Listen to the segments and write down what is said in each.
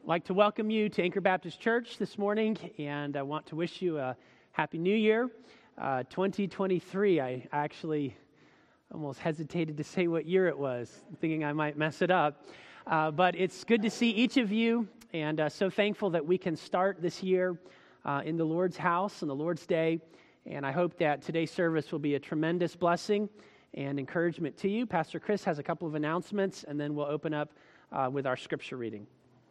like to welcome you to Anchor Baptist Church this morning, and I want to wish you a Happy New Year. 2023, I actually almost hesitated to say what year it was, thinking I might mess it up. But it's good to see each of you, and so thankful that we can start this year in the Lord's house on the Lord's Day. And I hope that today's service will be a tremendous blessing and encouragement to you. Pastor Chris has a couple of announcements, and then we'll open up with our scripture reading.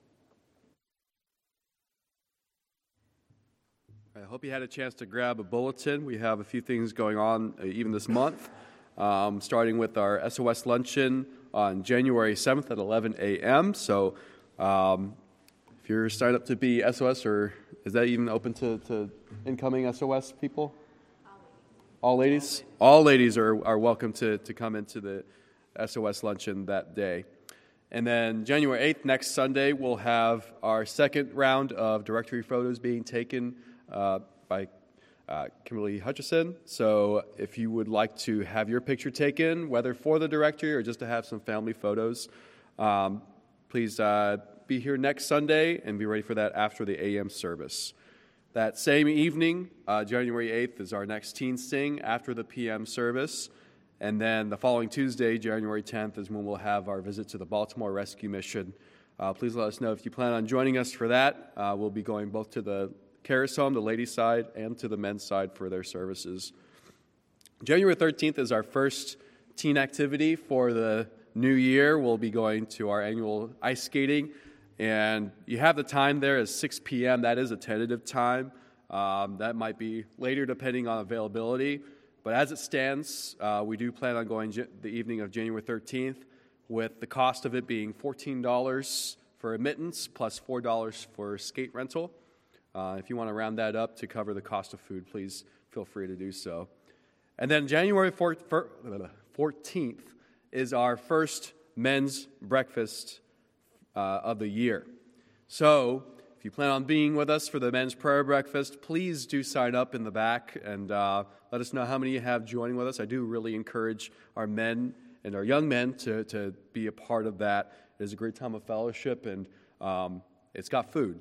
I hope you had a chance to grab a bulletin. We have a few things going on even this month, starting with our SOS luncheon on January 7th at 11 a.m. So if you're signed up to be SOS, or is that even open to incoming SOS people? All ladies? All ladies are welcome to come into the SOS luncheon that day. And then January 8th, next Sunday, we'll have our second round of directory photos being taken by Kimberly Hutchison. So if you would like to have your picture taken, whether for the directory or just to have some family photos, please be here next Sunday and be ready for that after the AM service. That same evening, January 8th, is our next Teen Sing after the PM service. And then the following Tuesday, January 10th, is when we'll have our visit to the Baltimore Rescue Mission. Please let us know if you plan on joining us for that. We'll be going both to the Caris Home, the ladies' side, and to the men's side for their services. January 13th is our first teen activity for the new year. We'll be going to our annual ice skating. And you have the time there as 6 p.m. That is a tentative time. That might be later depending on availability. But as it stands, we do plan on going the evening of January 13th, with the cost of it being $14 for admittance plus $4 for skate rental. If you want to round that up to cover the cost of food, please feel free to do so. And then January 14th is our first men's breakfast of the year. So if you plan on being with us for the men's prayer breakfast, please do sign up in the back and let us know how many you have joining with us. I do really encourage our men and our young men to be a part of that. It is a great time of fellowship, and it's got food.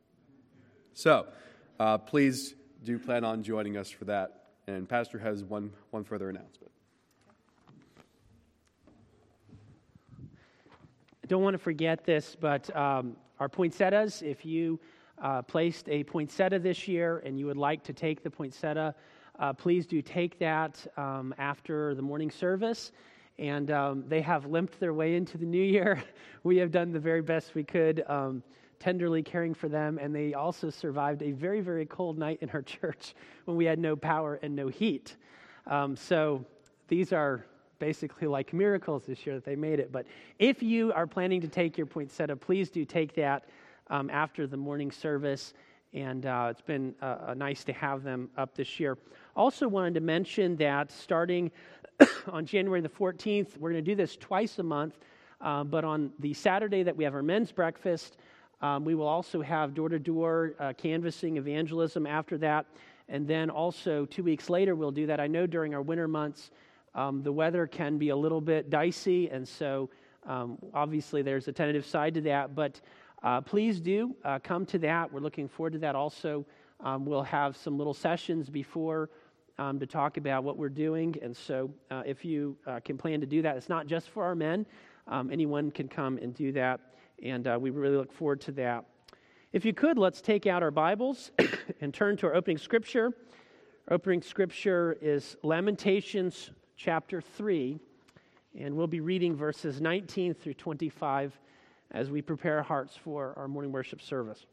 So please do plan on joining us for that. And Pastor has one further announcement. I don't want to forget this, but our poinsettias, if you placed a poinsettia this year and you would like to take the poinsettia, please do take that after the morning service. And they have limped their way into the new year. We have done the very best we could, tenderly caring for them, and they also survived a very, very cold night in our church when we had no power and no heat. So these are basically like miracles this year that they made it. But if you are planning to take your poinsettia, please do take that after the morning service, and it's been nice to have them up this year. Also wanted to mention that starting on January the 14th, we're going to do this twice a month, but on the Saturday that we have our men's breakfast, we will also have door-to-door canvassing evangelism after that. And then also 2 weeks later, we'll do that. I know during our winter months, the weather can be a little bit dicey, and so obviously there's a tentative side to that. But please do come to that. We're looking forward to that also. We'll have some little sessions before to talk about what we're doing. And so if you can plan to do that, it's not just for our men. Anyone can come and do that. And we really look forward to that. If you could, let's take out our Bibles and turn to our opening scripture. Our opening scripture is Lamentations chapter 3, and we'll be reading verses 19 through 25 as we prepare our hearts for our morning worship service.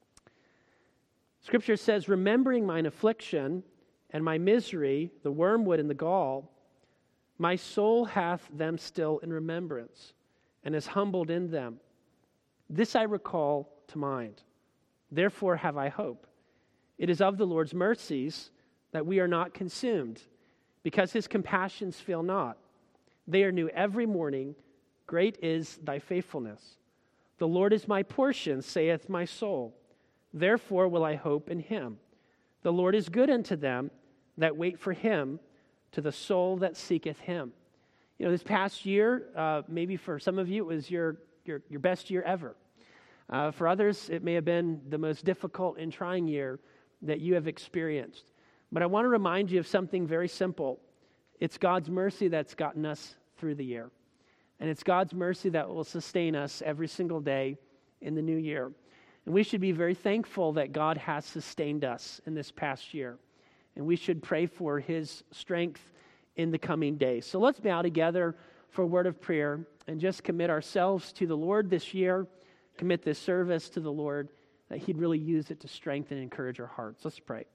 Scripture says, "Remembering mine affliction and my misery, the wormwood and the gall, my soul hath them still in remembrance, and is humbled in them. This I recall to mind. Therefore have I hope. It is of the Lord's mercies that we are not consumed, because his compassions fail not. They are new every morning. Great is thy faithfulness. The Lord is my portion, saith my soul. Therefore will I hope in him. The Lord is good unto them that wait for him, to the soul that seeketh him." You know, this past year, maybe for some of you, it was your best year ever. For others, it may have been the most difficult and trying year that you have experienced. But I want to remind you of something very simple. It's God's mercy that's gotten us through the year. And it's God's mercy that will sustain us every single day in the new year. And we should be very thankful that God has sustained us in this past year. And we should pray for His strength in the coming days. So let's bow together for a word of prayer and just commit ourselves to the Lord this year, commit this service to the Lord, that He'd really use it to strengthen and encourage our hearts. Let's pray.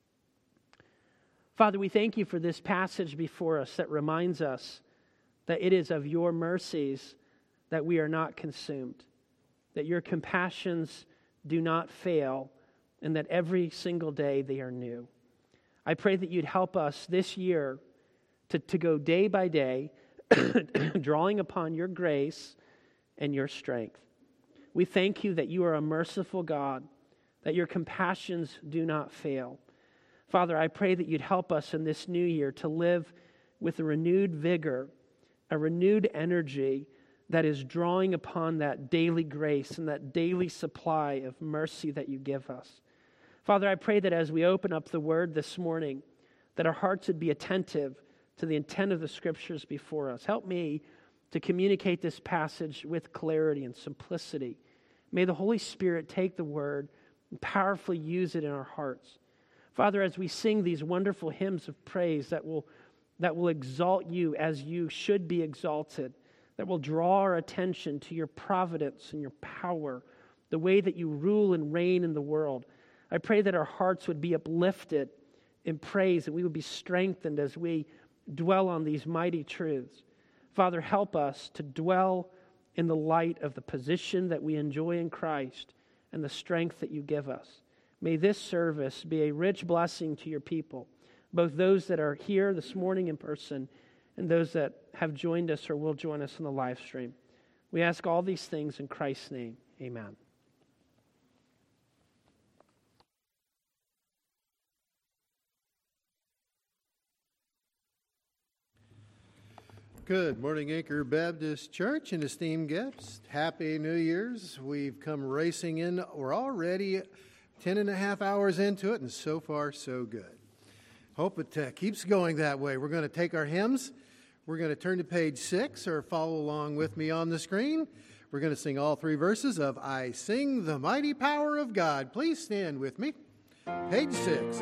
Father, we thank You for this passage before us that reminds us that it is of Your mercies that we are not consumed, that Your compassions do not fail, and that every single day they are new. I pray that You'd help us this year to go day by day, drawing upon Your grace and Your strength. We thank You that You are a merciful God, that Your compassions do not fail. Father, I pray that You'd help us in this new year to live with a renewed vigor, a renewed energy that is drawing upon that daily grace and that daily supply of mercy that You give us. Father, I pray that as we open up the Word this morning, that our hearts would be attentive to the intent of the Scriptures before us. Help me to communicate this passage with clarity and simplicity. May the Holy Spirit take the Word and powerfully use it in our hearts. Father, as we sing these wonderful hymns of praise that will exalt You as You should be exalted, that will draw our attention to Your providence and Your power, the way that You rule and reign in the world, I pray that our hearts would be uplifted in praise, that we would be strengthened as we dwell on these mighty truths. Father, help us to dwell in the light of the position that we enjoy in Christ and the strength that You give us. May this service be a rich blessing to Your people, both those that are here this morning in person and those that have joined us or will join us on the live stream. We ask all these things in Christ's name. Amen. Good morning, Anchor Baptist Church and esteemed guests. Happy New Year's. We've come racing in. We're already 10 and a half hours into it, and so far, so good. Hope it keeps going that way. We're going to take our hymns. We're going to turn to page 6 or follow along with me on the screen. We're going to sing all 3 verses of I Sing the Mighty Power of God. Please stand with me. Page 6.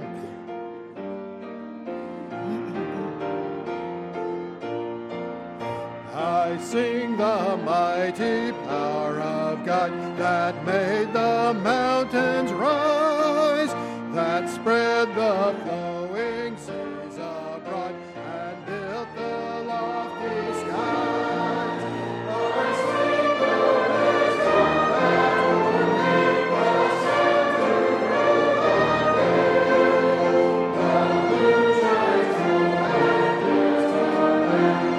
I sing the mighty power of God that made the mountains rise, that spread the flowing seas abroad and built the lofty skies. I sing the wisdom that made the sun to rule again, the moon shines through and gives the rain.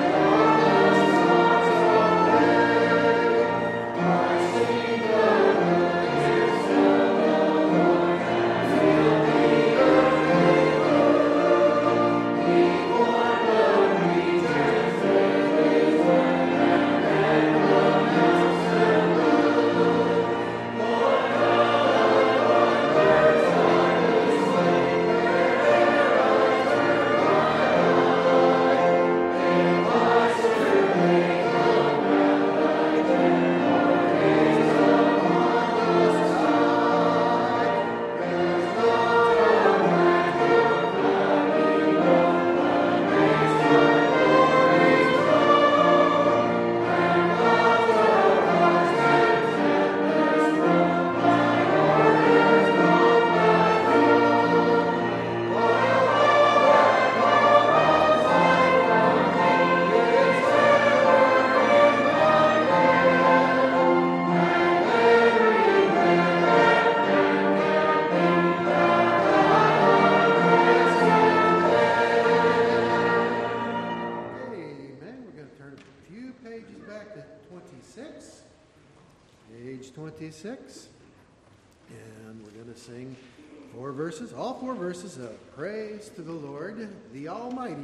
Page 26, and we're going to sing 4 verses, all 4 verses of praise to the Lord, the Almighty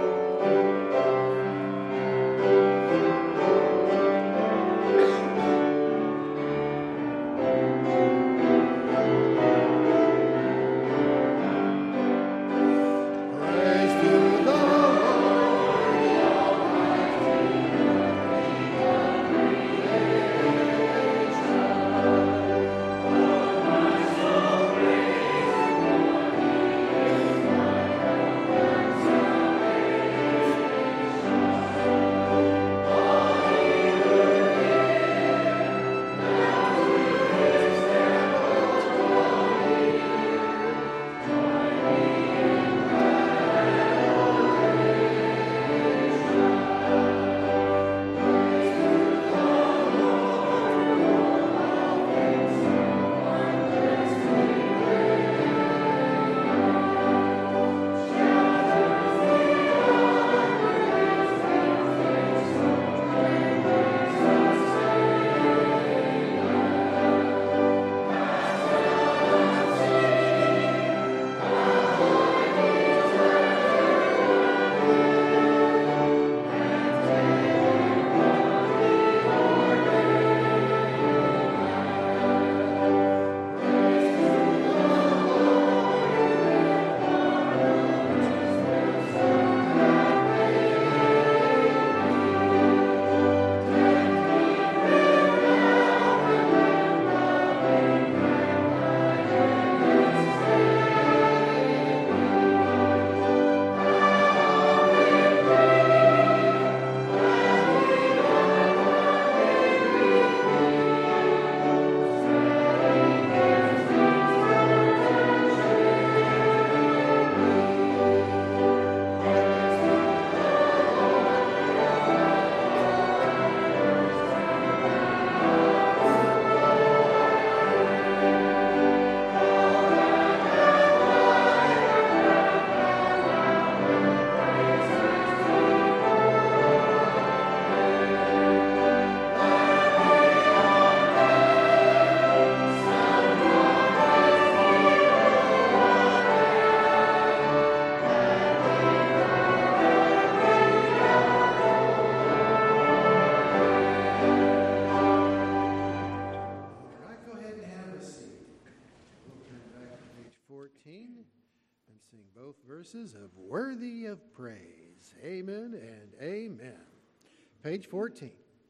now. sing both verses of Worthy of Praise. Amen and amen. Page 14.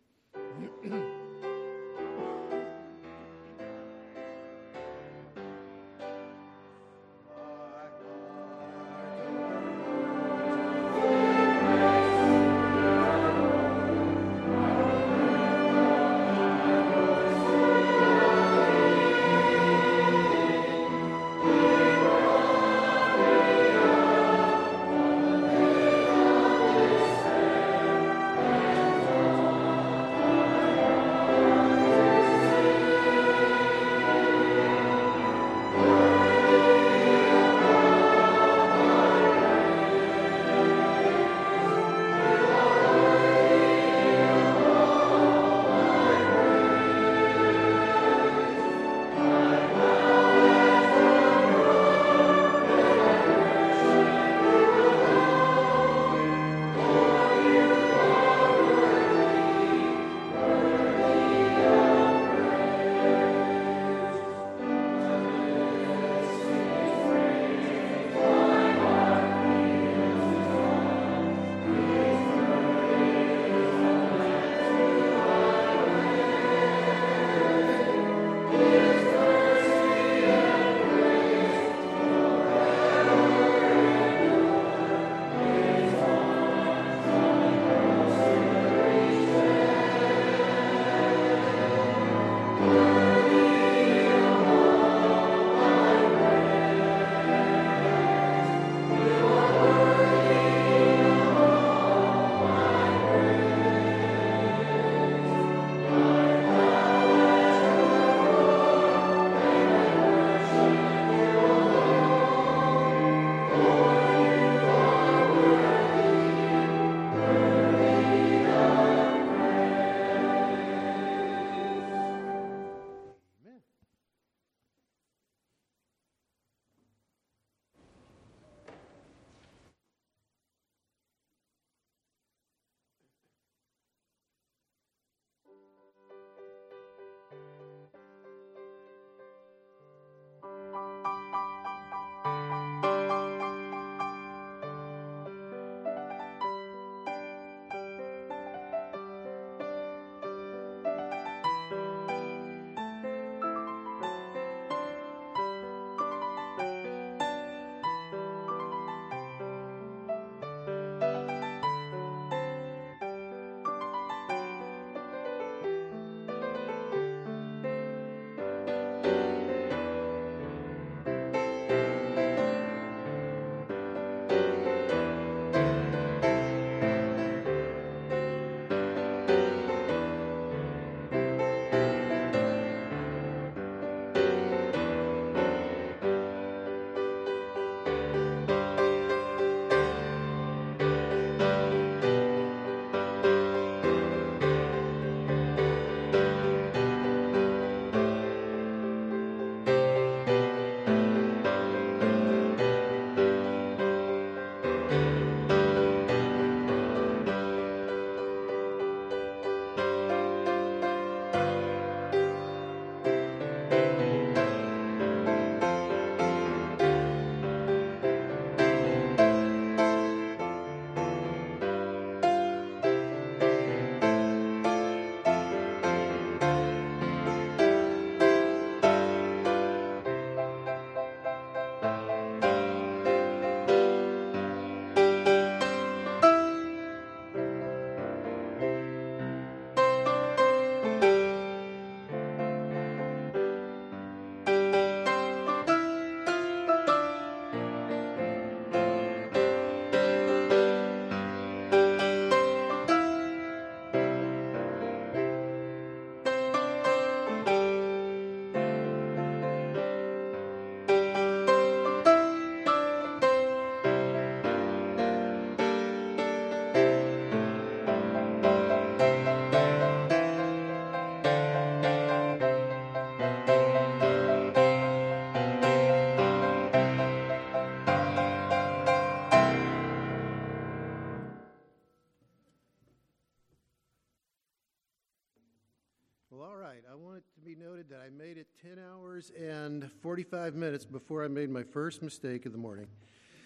Well, all right. I want it to be noted that I made it 10 hours and 45 minutes before I made my first mistake of the morning.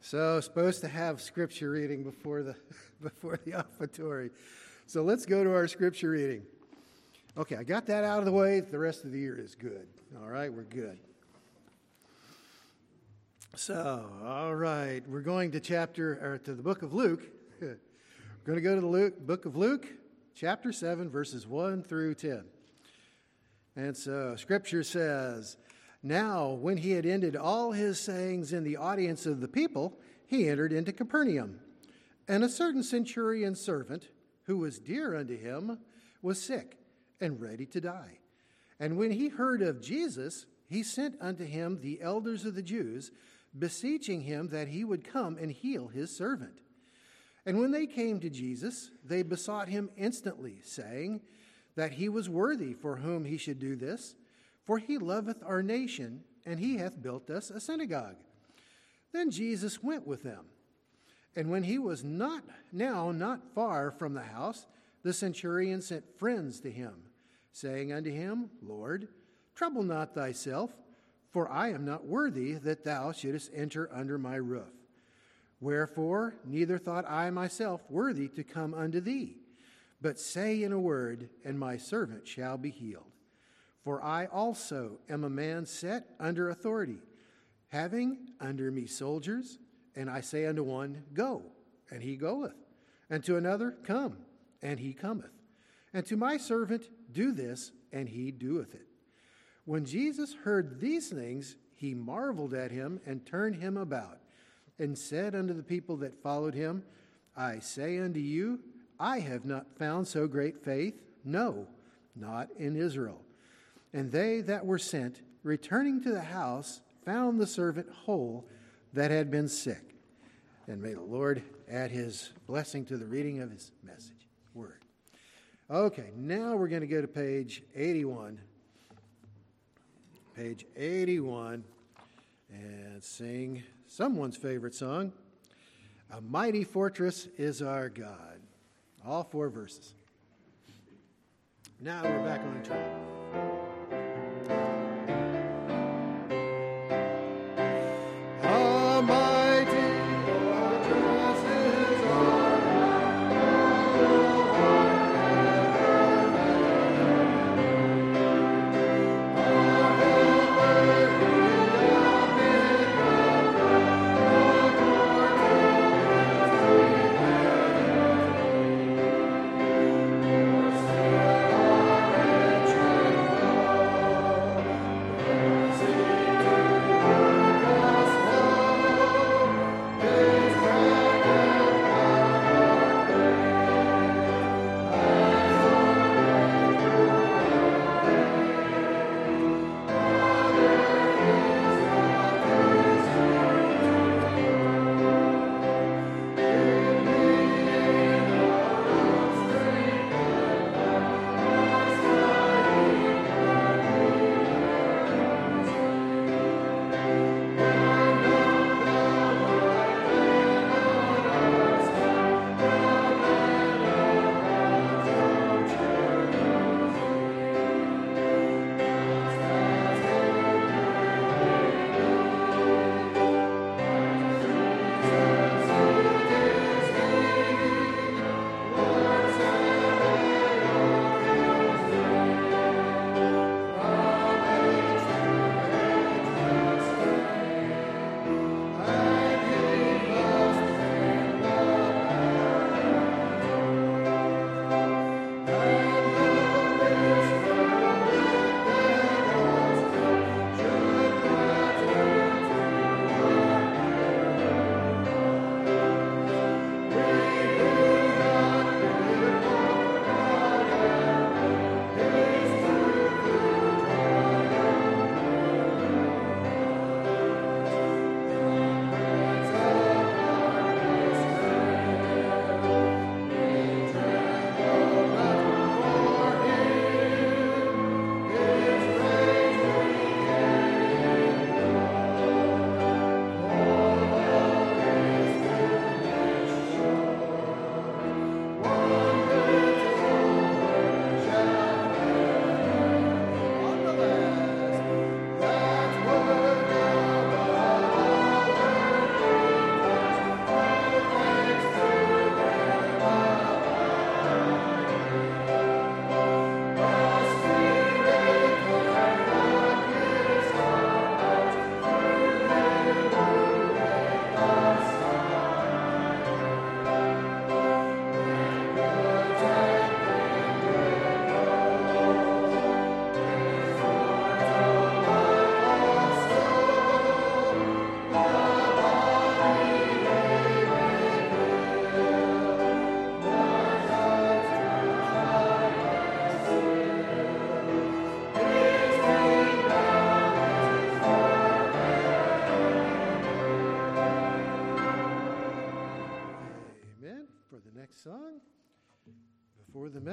So, supposed to have scripture reading before the offertory. So let's go to our scripture reading. Okay, I got that out of the way. The rest of the year is good. All right, we're good. So, all right, we're going to the book of Luke. We're going to go to the book of Luke, chapter 7, verses 1 through 10. And so, Scripture says, "Now, when he had ended all his sayings in the audience of the people, he entered into Capernaum. And a certain centurion servant, who was dear unto him, was sick and ready to die. And when he heard of Jesus, he sent unto him the elders of the Jews, beseeching him that he would come and heal his servant. And when they came to Jesus, they besought him instantly, saying that he was worthy for whom he should do this, for he loveth our nation, and he hath built us a synagogue. Then Jesus went with them. And when he was not far from the house, the centurion sent friends to him, saying unto him, Lord, trouble not thyself, for I am not worthy that thou shouldest enter under my roof. Wherefore, neither thought I myself worthy to come unto thee, but say in a word, and my servant shall be healed. For I also am a man set under authority, having under me soldiers, and I say unto one, Go, and he goeth, and to another, Come, and he cometh, and to my servant, Do this, and he doeth it. When Jesus heard these things, he marveled at him, and turned him about, and said unto the people that followed him, I say unto you, I have not found so great faith, no, not in Israel. And they that were sent, returning to the house, found the servant whole that had been sick. And may the Lord add his blessing to the reading of his message, word. Okay, now we're going to go to page 81. Page 81, and sing someone's favorite song, A Mighty Fortress is Our God. All 4 verses. Now we're back on track.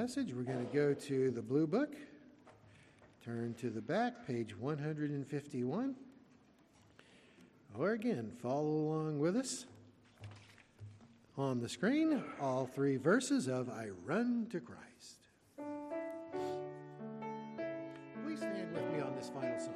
message, we're going to go to the Blue Book. Turn to the back, page 151. Or again, follow along with us. On the screen, all 3 verses of I Run to Christ. Please stand with me on this final song.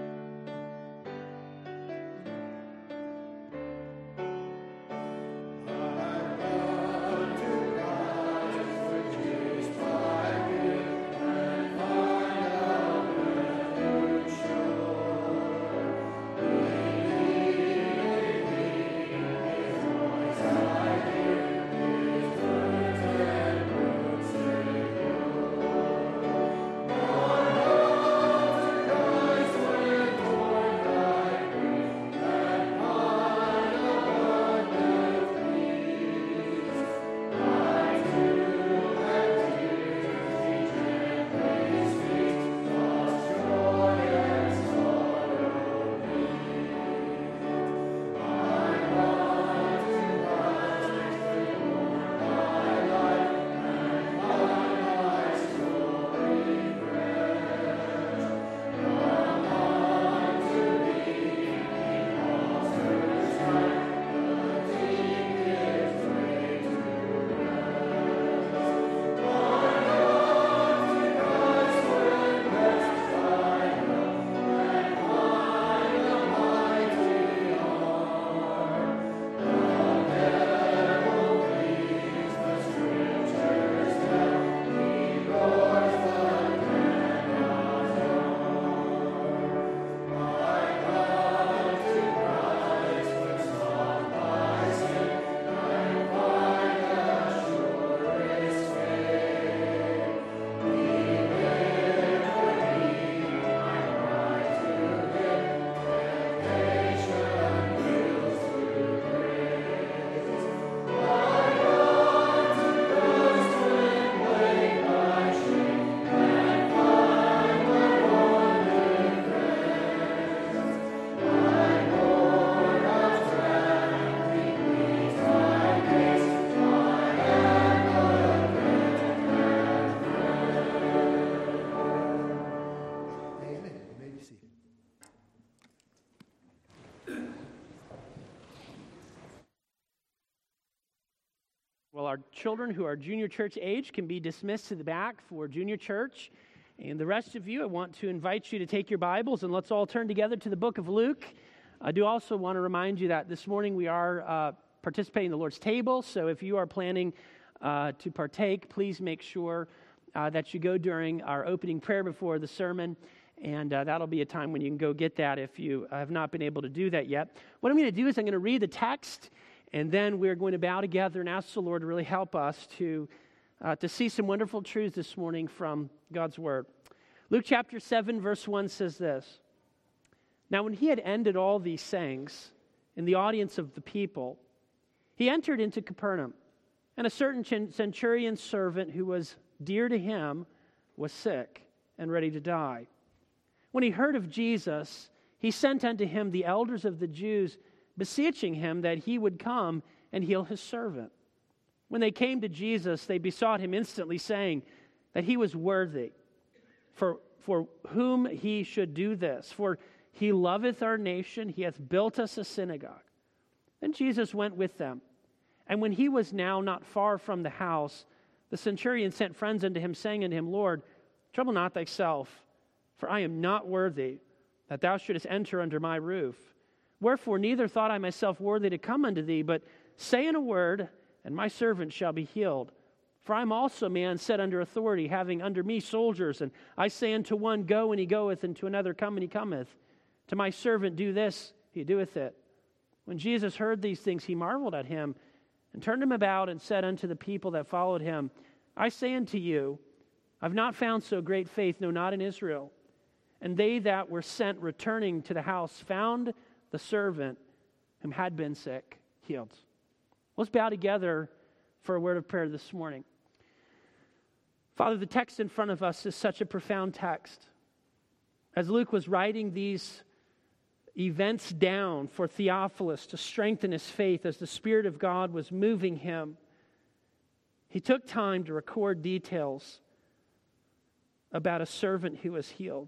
Well, our children who are junior church age can be dismissed to the back for junior church. And the rest of you, I want to invite you to take your Bibles and let's all turn together to the book of Luke. I do also want to remind you that this morning we are participating in the Lord's table. So if you are planning to partake, please make sure that you go during our opening prayer before the sermon. And that'll be a time when you can go get that if you have not been able to do that yet. What I'm going to do is I'm going to read the text, and then we're going to bow together and ask the Lord to really help us to see some wonderful truths this morning from God's Word. Luke chapter 7, verse 1 says this. Now when he had ended all these sayings in the audience of the people, he entered into Capernaum, and a certain centurion's servant who was dear to him was sick and ready to die. When he heard of Jesus, he sent unto him the elders of the Jews, beseeching him that he would come and heal his servant. When they came to Jesus, they besought him instantly, saying that he was worthy for whom he should do this. For he loveth our nation, he hath built us a synagogue. Then Jesus went with them. And when he was now not far from the house, the centurion sent friends unto him, saying unto him, Lord, trouble not thyself, for I am not worthy that thou shouldest enter under my roof. Wherefore neither thought I myself worthy to come unto thee, but say in a word, and my servant shall be healed. For I am also a man set under authority, having under me soldiers, and I say unto one, Go, and he goeth, and to another, Come, and he cometh. To my servant, do this, he doeth it. When Jesus heard these things, he marveled at him, and turned him about, and said unto the people that followed him, I say unto you, I've not found so great faith, no, not in Israel. And they that were sent returning to the house found the servant whom had been sick healed. Let's bow together for a word of prayer this morning. Father, the text in front of us is such a profound text. As Luke was writing these events down for Theophilus to strengthen his faith as the Spirit of God was moving him, He took time to record details about a servant who was healed.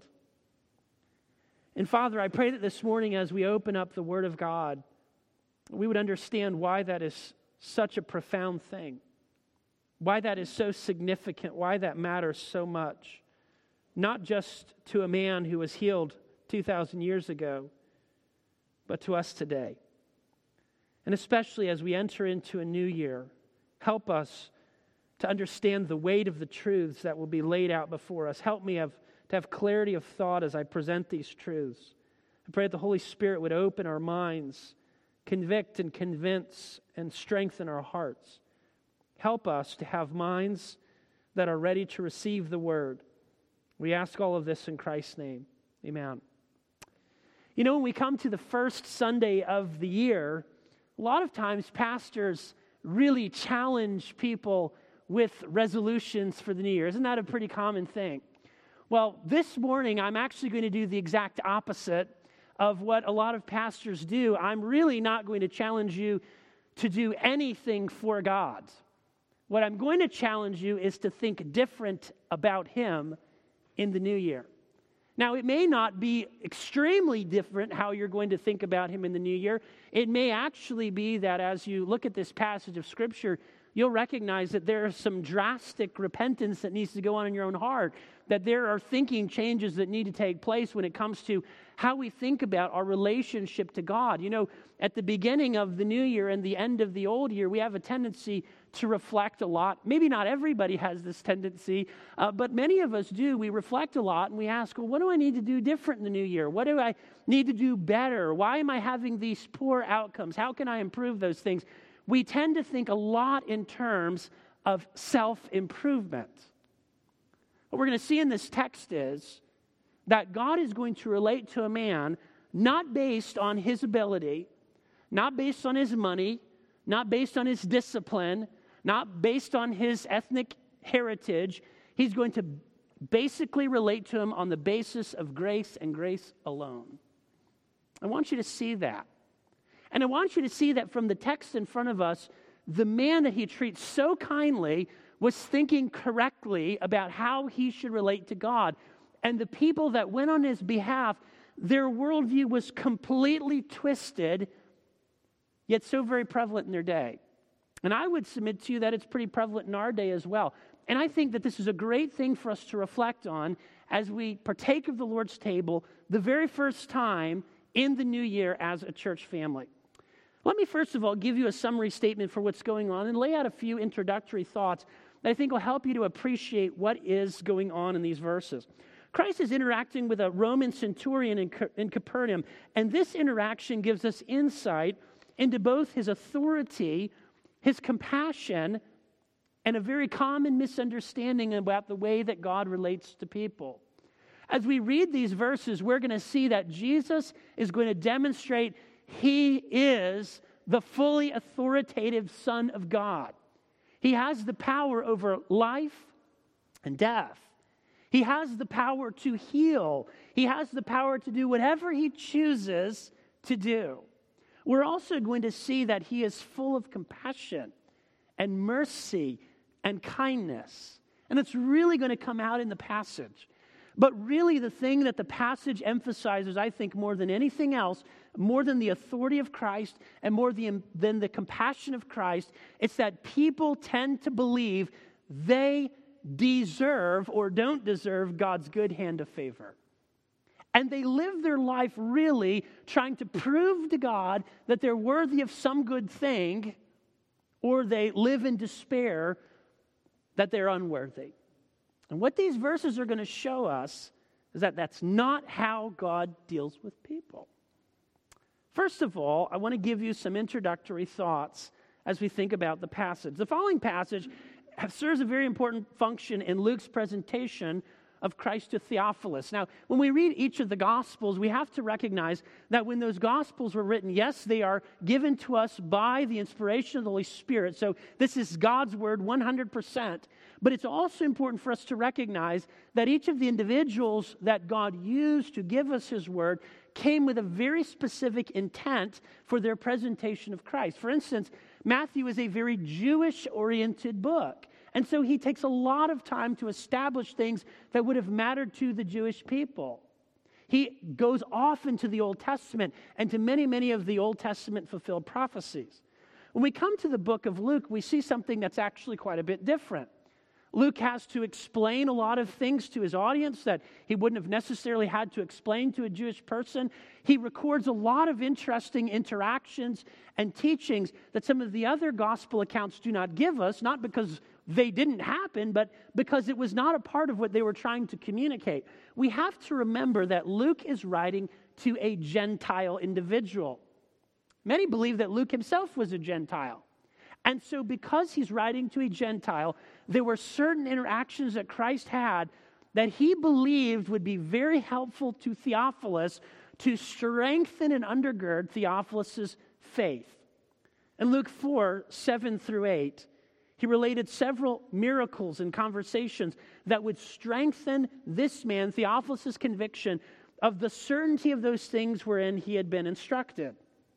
And Father, I pray that this morning as we open up the Word of God, we would understand why that is such a profound thing, why that is so significant, why that matters so much, not just to a man who was healed 2,000 years ago, but to us today. And especially as we enter into a new year, help us to understand the weight of the truths that will be laid out before us. Help me to have clarity of thought as I present these truths. I pray that the Holy Spirit would open our minds, convict and convince and strengthen our hearts. Help us to have minds that are ready to receive the Word. We ask all of this in Christ's name. Amen. You know, when we come to the first Sunday of the year, a lot of times pastors really challenge people with resolutions for the new year. Isn't that a pretty common thing? Well, this morning I'm actually going to do the exact opposite of what a lot of pastors do. I'm really not going to challenge you to do anything for God. What I'm going to challenge you is to think different about Him in the new year. Now, it may not be extremely different how you're going to think about Him in the new year. It may actually be that as you look at this passage of Scripture, you'll recognize that there is some drastic repentance that needs to go on in your own heart, that there are thinking changes that need to take place when it comes to how we think about our relationship to God. You know, at the beginning of the new year and the end of the old year, we have a tendency to reflect a lot. Maybe not everybody has this tendency, but many of us do. We reflect a lot and we ask, well, what do I need to do different in the new year? What do I need to do better? Why am I having these poor outcomes? How can I improve those things? We tend to think a lot in terms of self-improvement. What we're going to see in this text is that God is going to relate to a man not based on his ability, not based on his money, not based on his discipline, not based on his ethnic heritage. He's going to basically relate to him on the basis of grace and grace alone. I want you to see that. And I want you to see that from the text in front of us, the man that he treats so kindly was thinking correctly about how he should relate to God. And the people that went on his behalf, their worldview was completely twisted, yet so very prevalent in their day. And I would submit to you that it's pretty prevalent in our day as well. And I think that this is a great thing for us to reflect on as we partake of the Lord's table the very first time in the new year as a church family. Let me first of all give you a summary statement for what's going on and lay out a few introductory thoughts that I think will help you to appreciate what is going on in these verses. Christ is interacting with a Roman centurion in Capernaum, and this interaction gives us insight into both his authority, his compassion, and a very common misunderstanding about the way that God relates to people. As we read these verses, we're going to see that Jesus is going to demonstrate He is the fully authoritative Son of God. He has the power over life and death. He has the power to heal. He has the power to do whatever He chooses to do. We're also going to see that He is full of compassion and mercy and kindness. And it's really going to come out in the passage. But really the thing that the passage emphasizes, I think, more than anything else, more than the authority of Christ and more than the compassion of Christ, it's that people tend to believe they deserve or don't deserve God's good hand of favor. And they live their life really trying to prove to God that they're worthy of some good thing, or they live in despair that they're unworthy. And what these verses are going to show us is that that's not how God deals with people. First of all, I want to give you some introductory thoughts as we think about the passage. The following passage serves a very important function in Luke's presentation of Christ to Theophilus. Now, when we read each of the Gospels, we have to recognize that when those Gospels were written, yes, they are given to us by the inspiration of the Holy Spirit. So this is God's Word 100%. But it's also important for us to recognize that each of the individuals that God used to give us His Word came with a very specific intent for their presentation of Christ. For instance, Matthew is a very Jewish-oriented book. And so he takes a lot of time to establish things that would have mattered to the Jewish people. He goes off into the Old Testament and to many, many of the Old Testament fulfilled prophecies. When we come to the book of Luke, we see something that's actually quite a bit different. Luke has to explain a lot of things to his audience that he wouldn't have necessarily had to explain to a Jewish person. He records a lot of interesting interactions and teachings that some of the other gospel accounts do not give us, not because they didn't happen, but because it was not a part of what they were trying to communicate. We have to remember that Luke is writing to a Gentile individual. Many believe that Luke himself was a Gentile. And so because he's writing to a Gentile, there were certain interactions that Christ had that he believed would be very helpful to Theophilus to strengthen and undergird Theophilus' faith. In Luke 4, 7 through 8, he related several miracles and conversations that would strengthen this man, Theophilus' conviction of the certainty of those things wherein he had been instructed.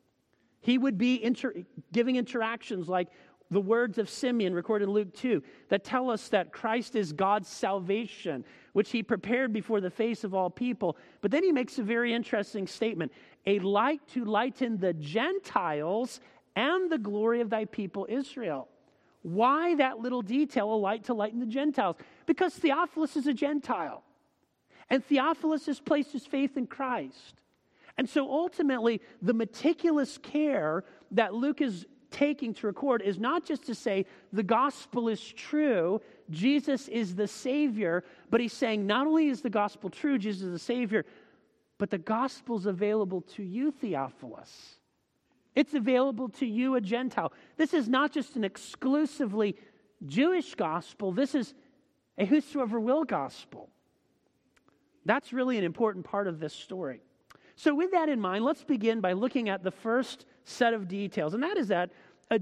He would be giving interactions like the words of Simeon recorded in Luke 2 that tell us that Christ is God's salvation, which he prepared before the face of all people. But then he makes a very interesting statement, a light to lighten the Gentiles and the glory of thy people Israel. Why that little detail, a light to lighten the Gentiles? Because Theophilus is a Gentile. And Theophilus has placed his faith in Christ. And so ultimately, the meticulous care that Luke is taking to record is not just to say the gospel is true, Jesus is the Savior, but he's saying not only is the gospel true, Jesus is the Savior, but the gospel is available to you, Theophilus. It's available to you, a Gentile. This is not just an exclusively Jewish gospel. This is a whosoever will gospel. That's really an important part of this story. So with that in mind, let's begin by looking at the first set of details, and that is that a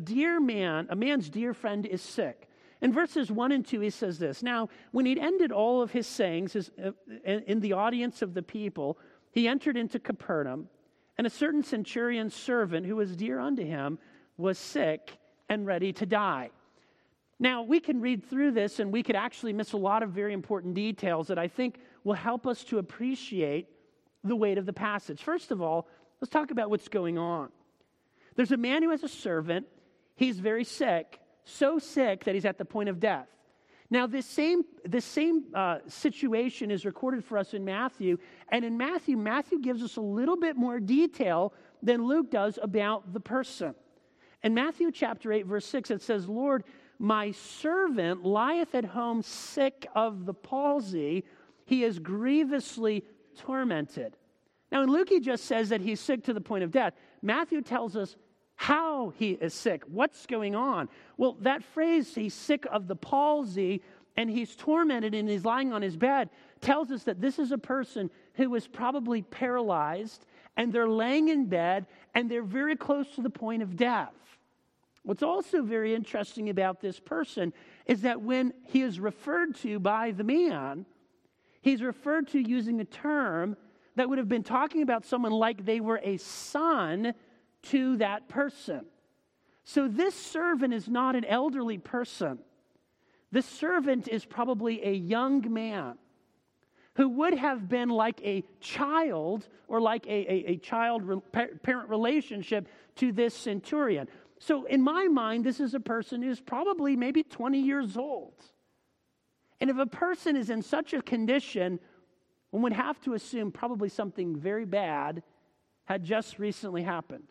man's dear friend is sick. In verses 1 and 2, he says this, now, when he'd ended all of his sayings in the audience of the people, he entered into Capernaum, and a certain centurion's servant who was dear unto him was sick and ready to die. Now, we can read through this, and we could actually miss a lot of very important details that I think will help us to appreciate the weight of the passage. First of all, let's talk about what's going on. There's a man who has a servant. He's very sick, so sick that he's at the point of death. Now, this same situation is recorded for us in Matthew, and in Matthew gives us a little bit more detail than Luke does about the person. In Matthew chapter 8, verse 6, it says, Lord, my servant lieth at home sick of the palsy. He is grievously tormented. Now, in Luke, he just says that he's sick to the point of death. Matthew tells us how he is sick, what's going on. Well, that phrase, he's sick of the palsy and he's tormented and he's lying on his bed, tells us that this is a person who was probably paralyzed and they're laying in bed and they're very close to the point of death. What's also very interesting about this person is that when he is referred to by the man, he's referred to using a term that would have been talking about someone like they were a son to that person. So this servant is not an elderly person. This servant is probably a young man who would have been like a child or like a child-parent relationship to this centurion. So in my mind, this is a person who's probably maybe 20 years old. And if a person is in such a condition, one would have to assume probably something very bad had just recently happened.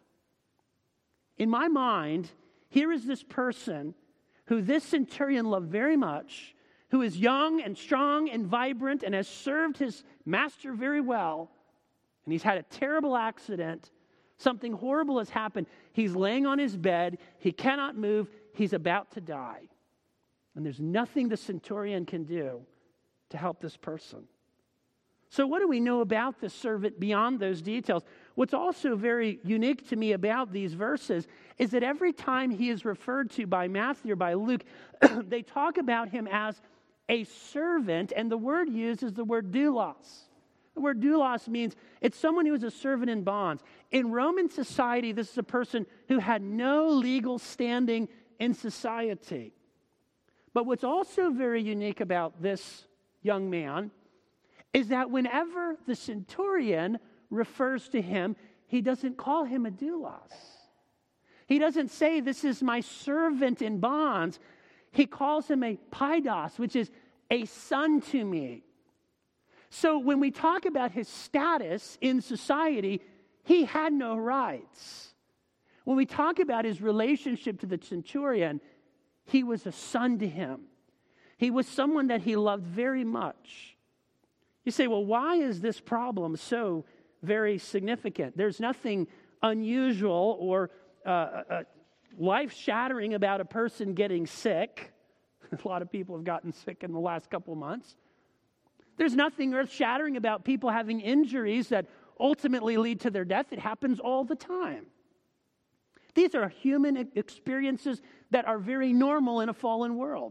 In my mind, here is this person who this centurion loved very much, who is young and strong and vibrant and has served his master very well, and he's had a terrible accident. Something horrible has happened. He's laying on his bed. He cannot move. He's about to die. And there's nothing the centurion can do to help this person. So what do we know about this servant beyond those details? What's also very unique to me about these verses is that every time he is referred to by Matthew or by Luke, they talk about him as a servant, and the word used is the word doulos. The word doulos means it's someone who is a servant in bonds. In Roman society, this is a person who had no legal standing in society. But what's also very unique about this young man is that whenever the centurion refers to him, he doesn't call him a doulos. He doesn't say, this is my servant in bonds. He calls him a paidos, which is a son to me. So when we talk about his status in society, he had no rights. When we talk about his relationship to the centurion, he was a son to him. He was someone that he loved very much. You say, well, why is this problem so very significant? There's nothing unusual or life-shattering about a person getting sick. A lot of people have gotten sick in the last couple of months. There's nothing earth-shattering about people having injuries that ultimately lead to their death. It happens all the time. These are human experiences that are very normal in a fallen world.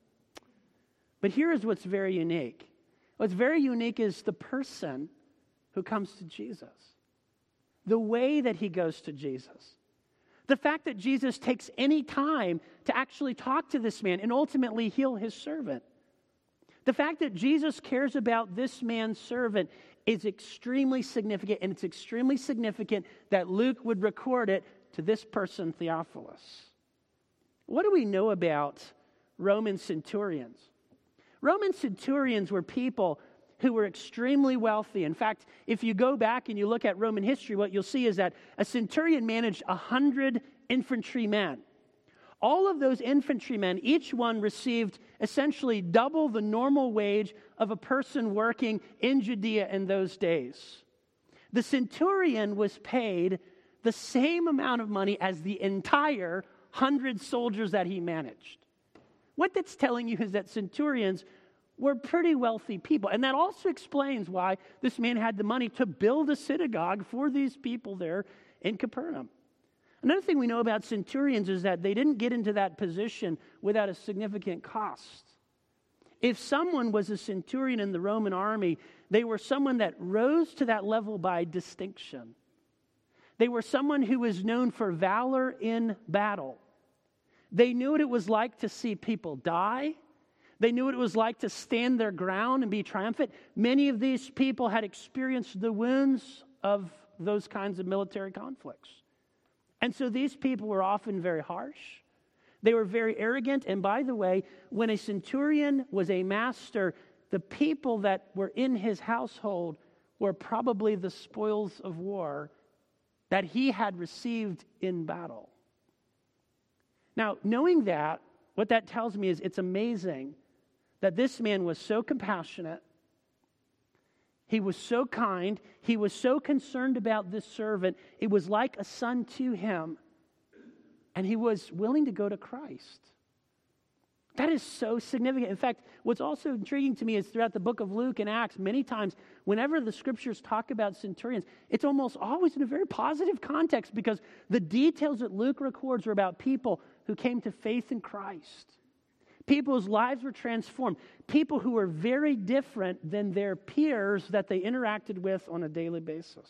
But here is what's very unique. What's very unique is the person who comes to Jesus. The way that he goes to Jesus. The fact that Jesus takes any time to actually talk to this man and ultimately heal his servant. The fact that Jesus cares about this man's servant is extremely significant, and it's extremely significant that Luke would record it to this person, Theophilus. What do we know about Roman centurions? Roman centurions were people who were extremely wealthy. In fact, if you go back and you look at Roman history, what you'll see is that a centurion managed 100 infantrymen. All of those infantrymen, each one received essentially double the normal wage of a person working in Judea in those days. The centurion was paid the same amount of money as the entire 100 soldiers that he managed. What that's telling you is that centurions were pretty wealthy people. And that also explains why this man had the money to build a synagogue for these people there in Capernaum. Another thing we know about centurions is that they didn't get into that position without a significant cost. If someone was a centurion in the Roman army, they were someone that rose to that level by distinction. They were someone who was known for valor in battle. They knew what it was like to see people die. They knew what it was like to stand their ground and be triumphant. Many of these people had experienced the wounds of those kinds of military conflicts. And so these people were often very harsh. They were very arrogant. And by the way, when a centurion was a master, the people that were in his household were probably the spoils of war that he had received in battle. Now, knowing that, what that tells me is it's amazing that this man was so compassionate, he was so kind, he was so concerned about this servant, it was like a son to him, and he was willing to go to Christ. That is so significant. In fact, what's also intriguing to me is throughout the book of Luke and Acts, many times, whenever the scriptures talk about centurions, it's almost always in a very positive context because the details that Luke records are about people who came to faith in Christ. People whose lives were transformed. People who were very different than their peers that they interacted with on a daily basis.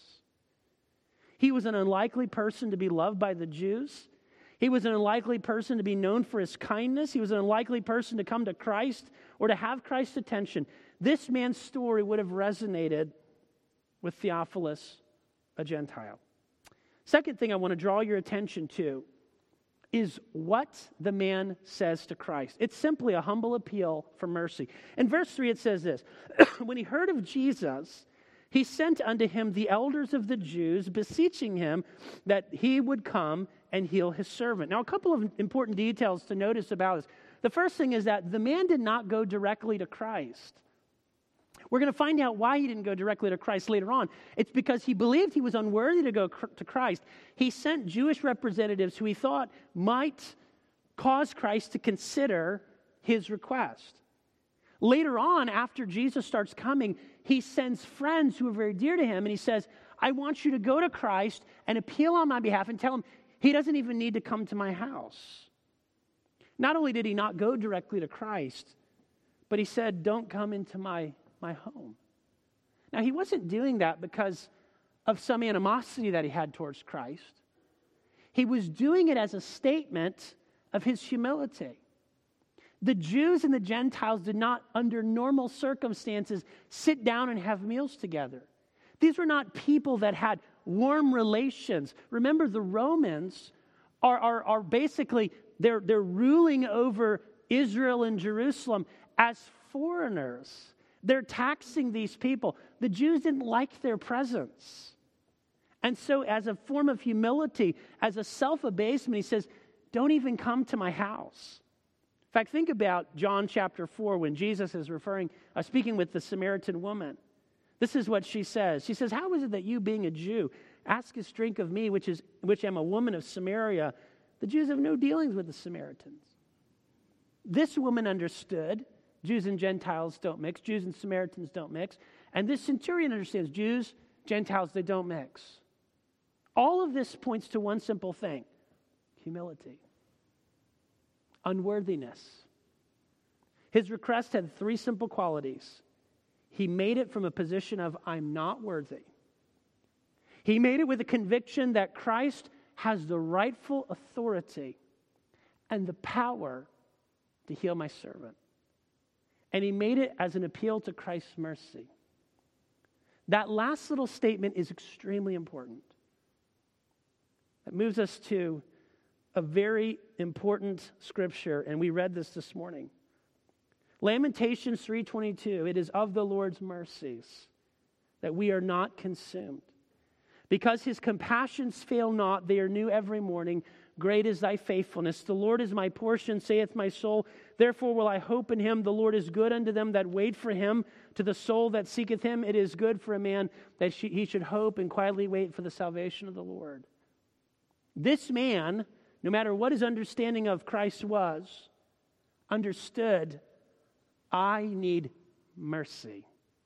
He was an unlikely person to be loved by the Jews. He was an unlikely person to be known for his kindness. He was an unlikely person to come to Christ or to have Christ's attention. This man's story would have resonated with Theophilus, a Gentile. Second thing I want to draw your attention to is what the man says to Christ. It's simply a humble appeal for mercy. In verse 3 it says this, when he heard of Jesus, he sent unto him the elders of the Jews, beseeching him that he would come and heal his servant. Now, a couple of important details to notice about this. The first thing is that the man did not go directly to Christ. We're going to find out why he didn't go directly to Christ later on. It's because he believed he was unworthy to go to Christ. He sent Jewish representatives who he thought might cause Christ to consider his request. Later on, after Jesus starts coming, he sends friends who are very dear to him, and he says, I want you to go to Christ and appeal on my behalf and tell him he doesn't even need to come to my house. Not only did he not go directly to Christ, but he said, don't come into my home. Now, he wasn't doing that because of some animosity that he had towards Christ. He was doing it as a statement of his humility. The Jews and the Gentiles did not, under normal circumstances, sit down and have meals together. These were not people that had warm relations. Remember, the Romans are basically, they're ruling over Israel and Jerusalem as foreigners. They're taxing these people. The Jews didn't like their presence. And so as a form of humility, as a self-abasement, he says, don't even come to my house. In fact, think about John chapter 4 when Jesus is speaking with the Samaritan woman. This is what she says. She says, how is it that you, being a Jew, ask us drink of me, which am a woman of Samaria? The Jews have no dealings with the Samaritans. This woman understood Jews and Gentiles don't mix. Jews and Samaritans don't mix. And this centurion understands Jews, Gentiles, they don't mix. All of this points to one simple thing: humility. Unworthiness. His request had three simple qualities. He made it from a position of, I'm not worthy. He made it with a conviction that Christ has the rightful authority and the power to heal my servant. And he made it as an appeal to Christ's mercy. That last little statement is extremely important. That moves us to a very important scripture, and we read this morning. Lamentations 3:22, it is of the Lord's mercies that we are not consumed. Because his compassions fail not, they are new every morning. Great is thy faithfulness. The Lord is my portion, saith my soul. Therefore will I hope in him. The Lord is good unto them that wait for him. To the soul that seeketh him, it is good for a man that he should hope and quietly wait for the salvation of the Lord. This man, no matter what his understanding of Christ was, understood, I need mercy.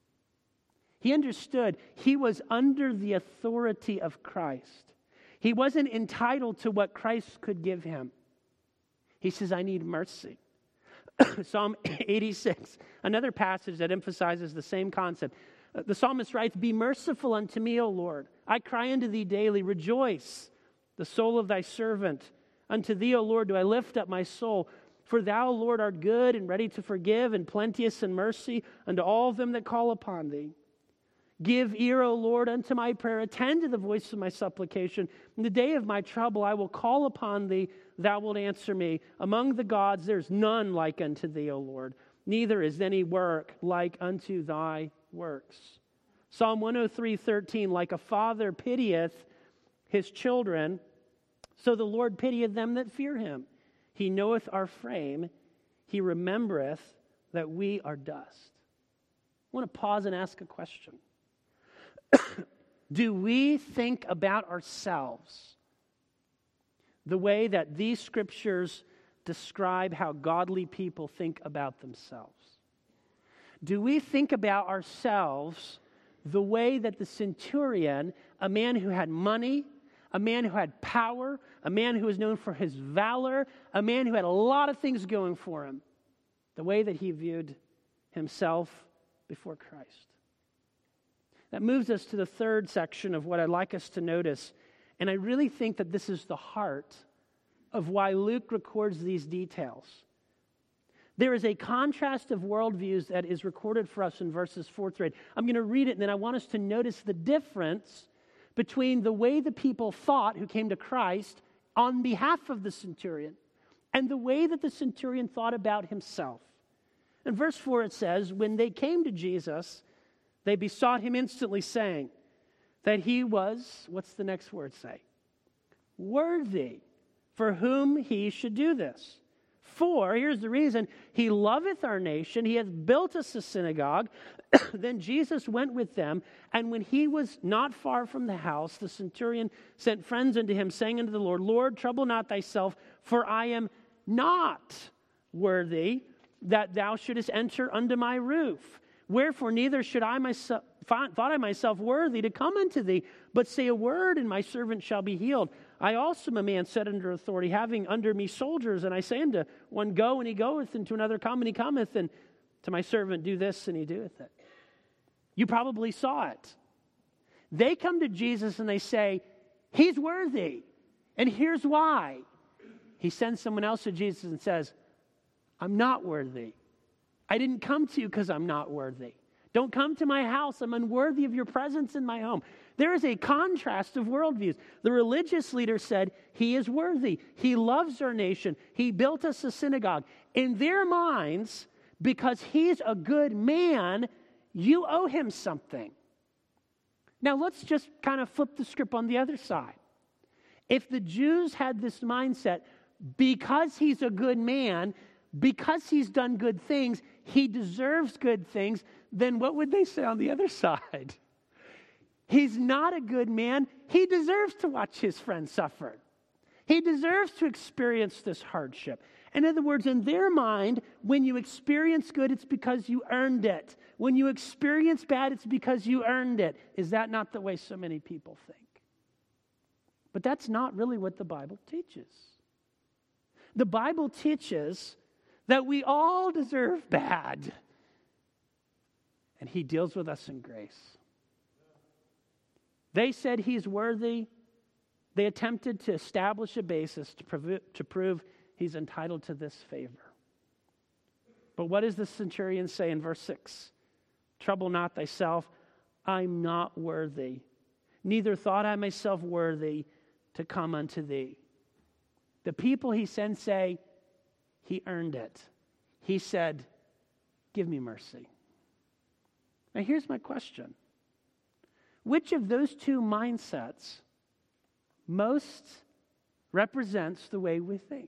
He understood he was under the authority of Christ. He wasn't entitled to what Christ could give him. He says, I need mercy. Psalm 86, another passage that emphasizes the same concept. The psalmist writes, be merciful unto me, O Lord. I cry unto thee daily. Rejoice, the soul of thy servant. Unto thee, O Lord, do I lift up my soul. For thou, Lord, art good and ready to forgive and plenteous in mercy unto all them that call upon thee. Give ear, O Lord, unto my prayer. Attend to the voice of my supplication. In the day of my trouble I will call upon thee. Thou wilt answer me. Among the gods there is none like unto thee, O Lord. Neither is any work like unto thy works. Psalm 103:13, like a father pitieth his children, so the Lord pitieth them that fear him. He knoweth our frame. He remembereth that we are dust. I want to pause and ask a question. Do we think about ourselves the way that these scriptures describe how godly people think about themselves? Do we think about ourselves the way that the centurion, a man who had money, a man who had power, a man who was known for his valor, a man who had a lot of things going for him, the way that he viewed himself before Christ? That moves us to the third section of what I'd like us to notice. And I really think that this is the heart of why Luke records these details. There is a contrast of worldviews that is recorded for us in verses 4 through 8. I'm going to read it, and then I want us to notice the difference between the way the people thought who came to Christ on behalf of the centurion and the way that the centurion thought about himself. In verse 4 it says, when they came to Jesus, they besought him instantly, saying that he was, what's the next word say? Worthy, for whom he should do this. For, here's the reason, he loveth our nation, he hath built us a synagogue. Then Jesus went with them, and when he was not far from the house, the centurion sent friends unto him, saying unto the Lord, Lord, trouble not thyself, for I am not worthy that thou shouldest enter under my roof. Wherefore, neither should I myself, thought I myself worthy to come unto thee, but say a word, and my servant shall be healed. I also am a man set under authority, having under me soldiers, and I say unto one, go, and he goeth, and to another, come, and he cometh, and to my servant, do this, and he doeth it. You probably saw it. They come to Jesus, and they say, he's worthy, and here's why. He sends someone else to Jesus and says, I'm not worthy. I didn't come to you because I'm not worthy. Don't come to my house. I'm unworthy of your presence in my home. There is a contrast of worldviews. The religious leader said, he is worthy. He loves our nation. He built us a synagogue. In their minds, because he's a good man, you owe him something. Now let's just kind of flip the script on the other side. If the Jews had this mindset, because he's a good man, because he's done good things, he deserves good things, then what would they say on the other side? He's not a good man. He deserves to watch his friends suffer. He deserves to experience this hardship. In other words, in their mind, when you experience good, it's because you earned it. When you experience bad, it's because you earned it. Is that not the way so many people think? But that's not really what the Bible teaches. The Bible teaches that we all deserve bad. And he deals with us in grace. They said he's worthy. They attempted to establish a basis to prove he's entitled to this favor. But what does the centurion say in verse 6? Trouble not thyself, I'm not worthy. Neither thought I myself worthy to come unto thee. The people he sent say, he earned it. He said, give me mercy. Now here's my question. Which of those two mindsets most represents the way we think?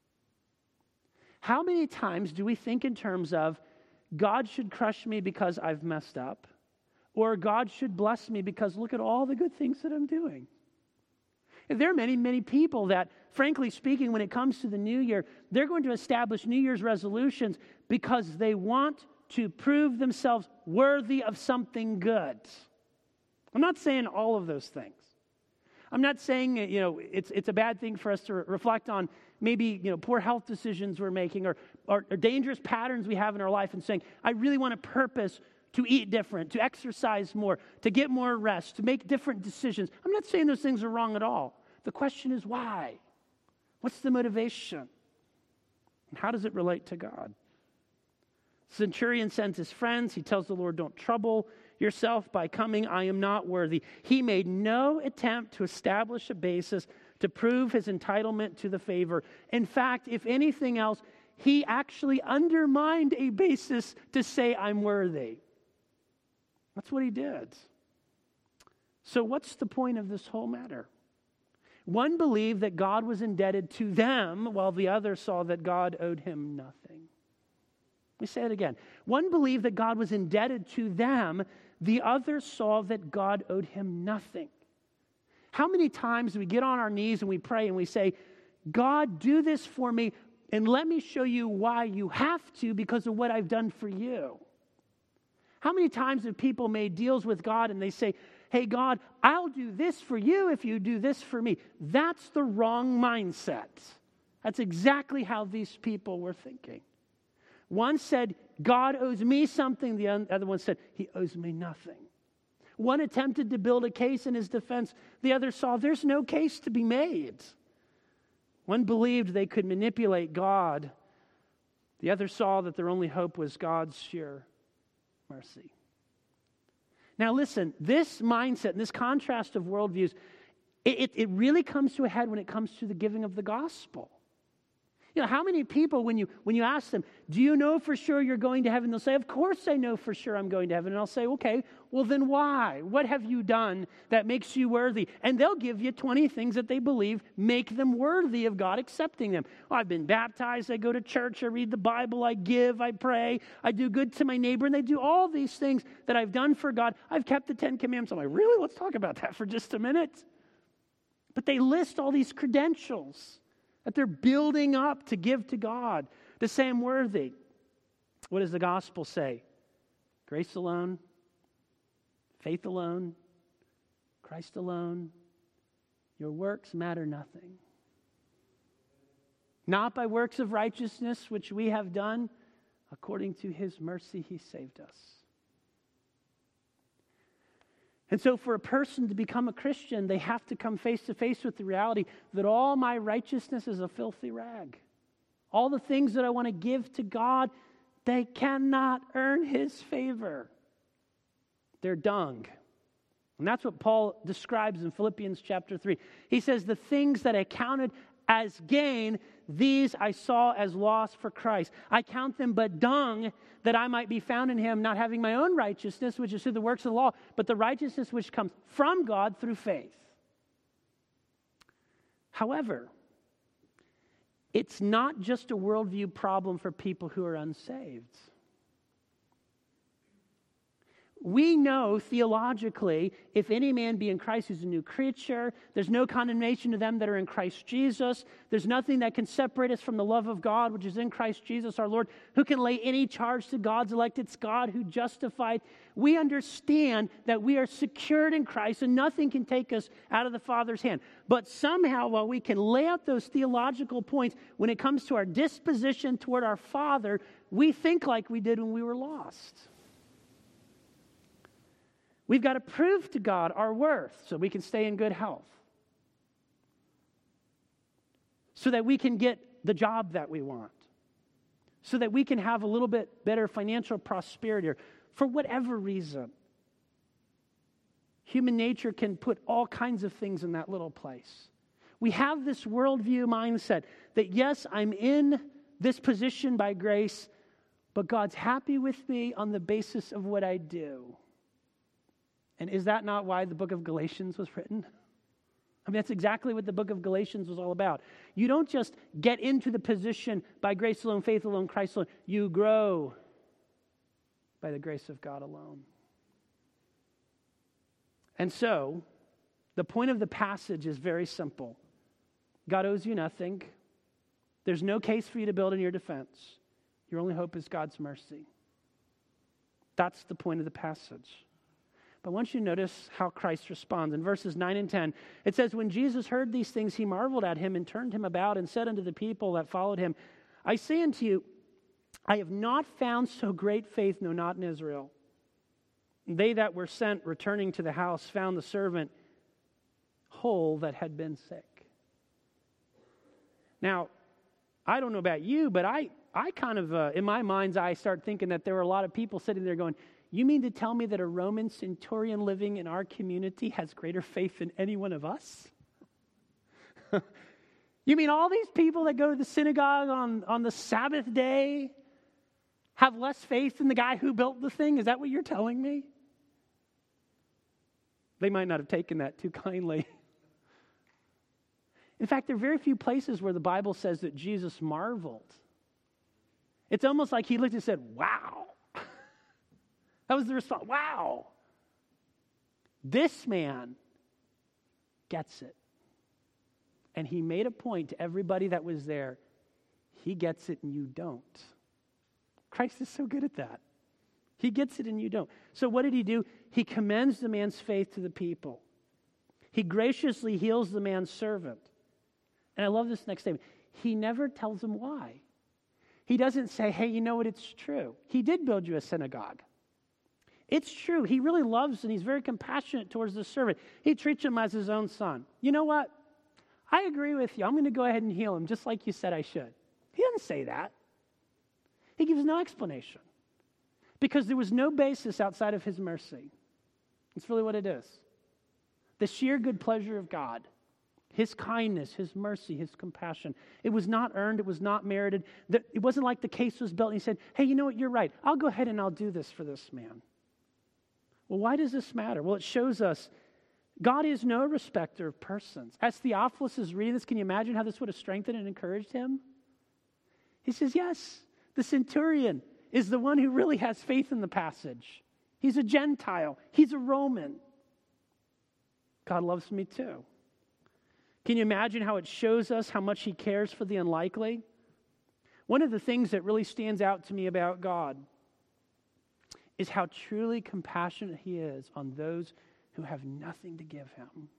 How many times do we think in terms of God should crush me because I've messed up, or God should bless me because look at all the good things that I'm doing? And there are many, many people that, frankly speaking, when it comes to the new year, they're going to establish New Year's resolutions because they want to prove themselves worthy of something good. I'm not saying all of those things. I'm not saying, it's a bad thing for us to reflect on maybe, poor health decisions we're making or dangerous patterns we have in our life and saying, I really want a purpose to eat different, to exercise more, to get more rest, to make different decisions. I'm not saying those things are wrong at all. The question is why? What's the motivation? And how does it relate to God? Centurion sends his friends. He tells the Lord, don't trouble yourself by coming. I am not worthy. He made no attempt to establish a basis to prove his entitlement to the favor. In fact, if anything else, he actually undermined a basis to say, I'm worthy. That's what he did. So what's the point of this whole matter? One believed that God was indebted to them, while the other saw that God owed him nothing. Let me say it again. One believed that God was indebted to them. The other saw that God owed him nothing. How many times do we get on our knees and we pray and we say, God, do this for me, and let me show you why you have to because of what I've done for you? How many times have people made deals with God and they say, hey, God, I'll do this for you if you do this for me? That's the wrong mindset. That's exactly how these people were thinking. One said, God owes me something. The other one said, he owes me nothing. One attempted to build a case in his defense. The other saw there's no case to be made. One believed they could manipulate God. The other saw that their only hope was God's sheer mercy. Now listen, this mindset, this contrast of worldviews, it really comes to a head when it comes to the giving of the gospel. How many people, when you ask them, do you know for sure you're going to heaven? They'll say, of course I know for sure I'm going to heaven. And I'll say, okay, well then why? What have you done that makes you worthy? And they'll give you 20 things that they believe make them worthy of God accepting them. I've been baptized, I go to church, I read the Bible, I give, I pray, I do good to my neighbor, and they do all these things that I've done for God. I've kept the 10 Commandments. I'm like, really? Let's talk about that for just a minute. But they list all these credentials that they're building up to give to God, to say I'm worthy. What does the gospel say? Grace alone, faith alone, Christ alone. Your works matter nothing. Not by works of righteousness which we have done, according to his mercy he saved us. And so for a person to become a Christian, they have to come face to face with the reality that all my righteousness is a filthy rag. all the things that I want to give to God, they cannot earn His favor. They're dung. And that's what Paul describes in Philippians chapter 3. He says, the things that I counted as gain, these I saw as loss for Christ. I count them but dung, that I might be found in Him, not having my own righteousness, which is through the works of the law, but the righteousness which comes from God through faith. However, it's not just a worldview problem for people who are unsaved. We know theologically, if any man be in Christ, he's a new creature. There's no condemnation to them that are in Christ Jesus. There's nothing that can separate us from the love of God, which is in Christ Jesus our Lord. Who can lay any charge to God's elect? It's God who justified. We understand that we are secured in Christ and nothing can take us out of the Father's hand. But somehow, while we can lay out those theological points, when it comes to our disposition toward our Father, we think like we did when we were lost. We've got to prove to God our worth so we can stay in good health, so that we can get the job that we want, so that we can have a little bit better financial prosperity, or for whatever reason. Human nature can put all kinds of things in that little place. We have this worldview mindset that, yes, I'm in this position by grace, but God's happy with me on the basis of what I do. And is that not why the book of Galatians was written? I mean, that's exactly what the book of Galatians was all about. You don't just get into the position by grace alone, faith alone, Christ alone. You grow by the grace of God alone. And so, the point of the passage is very simple. God owes you nothing. There's no case for you to build in your defense. Your only hope is God's mercy. That's the point of the passage. But I want you to notice how Christ responds. In verses 9 and 10, it says, when Jesus heard these things, he marveled at him and turned him about and said unto the people that followed him, I say unto you, I have not found so great faith, no, not in Israel. They that were sent, returning to the house, found the servant whole that had been sick. Now, I don't know about you, but I kind of, in my mind's eye, start thinking that there were a lot of people sitting there going, you mean to tell me that a Roman centurion living in our community has greater faith than any one of us? You mean all these people that go to the synagogue on the Sabbath day have less faith than the guy who built the thing? Is that what you're telling me? They might not have taken that too kindly. In fact, there are very few places where the Bible says that Jesus marveled. It's almost like he looked and said, wow. That was the response. Wow. This man gets it. And he made a point to everybody that was there. He gets it and you don't. Christ is so good at that. He gets it and you don't. So what did he do? He commends the man's faith to the people. He graciously heals the man's servant. And I love this next statement. He never tells him why. He doesn't say, hey, you know what, it's true. He did build you a synagogue. It's true. He really loves and he's very compassionate towards the servant. He treats him as his own son. You know what? I agree with you. I'm going to go ahead and heal him just like you said I should. He doesn't say that. He gives no explanation because there was no basis outside of his mercy. It's really what it is. The sheer good pleasure of God, his kindness, his mercy, his compassion. It was not earned. It was not merited. It wasn't like the case was built and he said, hey, you know what? You're right. I'll go ahead and I'll do this for this man. Well, why does this matter? Well, it shows us God is no respecter of persons. As Theophilus is reading this, can you imagine how this would have strengthened and encouraged him? He says, yes, the centurion is the one who really has faith in the passage. He's a Gentile. He's a Roman. God loves me too. Can you imagine how it shows us how much he cares for the unlikely? One of the things that really stands out to me about God is how truly compassionate he is on those who have nothing to give him.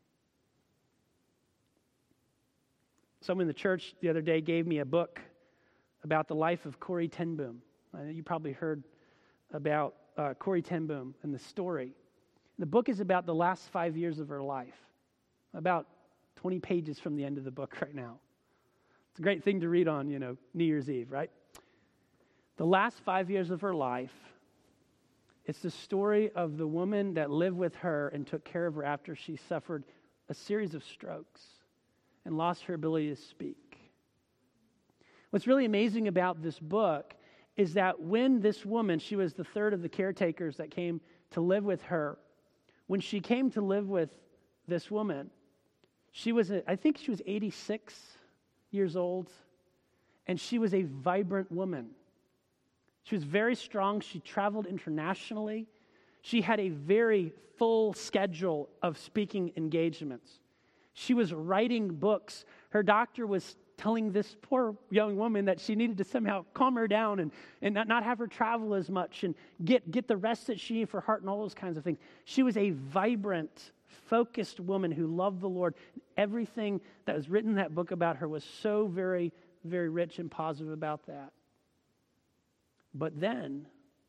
Someone in the church the other day gave me a book about the life of Corrie ten Boom. You probably heard about Corrie ten Boom and the story. The book is about the last 5 years of her life, about 20 pages from the end of the book right now. It's a great thing to read on, New Year's Eve, right? The last 5 years of her life, it's the story of the woman that lived with her and took care of her after she suffered a series of strokes and lost her ability to speak. What's really amazing about this book is that when this woman, she was the third of the caretakers that came to live with her, when she came to live with this woman, I think she was 86 years old, and she was a vibrant woman. She was very strong. She traveled internationally. She had a very full schedule of speaking engagements. She was writing books. Her doctor was telling this poor young woman that she needed to somehow calm her down and not have her travel as much and get the rest that she needed for her heart and all those kinds of things. She was a vibrant, focused woman who loved the Lord. Everything that was written in that book about her was so very, very rich and positive about that. But then,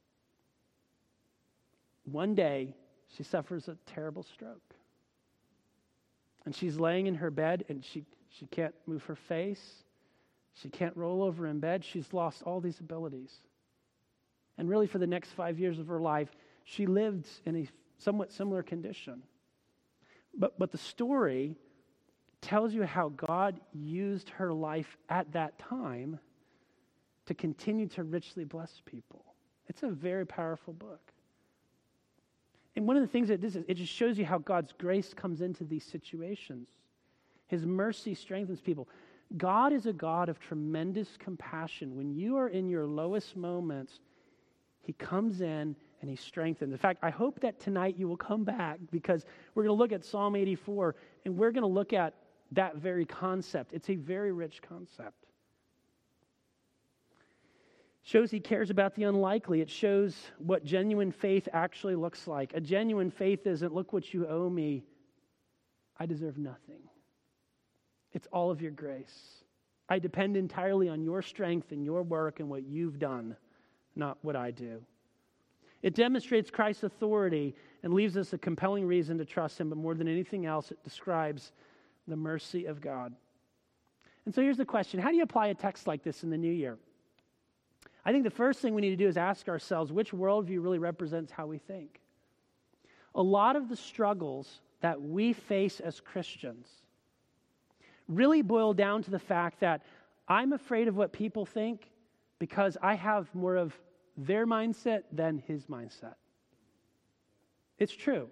one day, she suffers a terrible stroke. And she's laying in her bed, and she can't move her face. She can't roll over in bed. She's lost all these abilities. And really, for the next 5 years of her life, she lived in a somewhat similar condition. But the story tells you how God used her life at that time to continue to richly bless people. It's a very powerful book. And one of the things that this is, it just shows you how God's grace comes into these situations. His mercy strengthens people. God is a God of tremendous compassion. When you are in your lowest moments, He comes in and He strengthens. In fact, I hope that tonight you will come back, because we're going to look at Psalm 84, and we're going to look at that very concept. It's a very rich concept. Shows He cares about the unlikely. It shows what genuine faith actually looks like. A genuine faith isn't, look what you owe me, I deserve nothing. It's all of your grace. I depend entirely on your strength and your work and what you've done, not what I do. It demonstrates Christ's authority and leaves us a compelling reason to trust Him, but more than anything else, it describes the mercy of God. And so here's the question: how do you apply a text like this in the new year? I think the first thing we need to do is ask ourselves, which worldview really represents how we think? A lot of the struggles that we face as Christians really boil down to the fact that I'm afraid of what people think because I have more of their mindset than his mindset. It's true.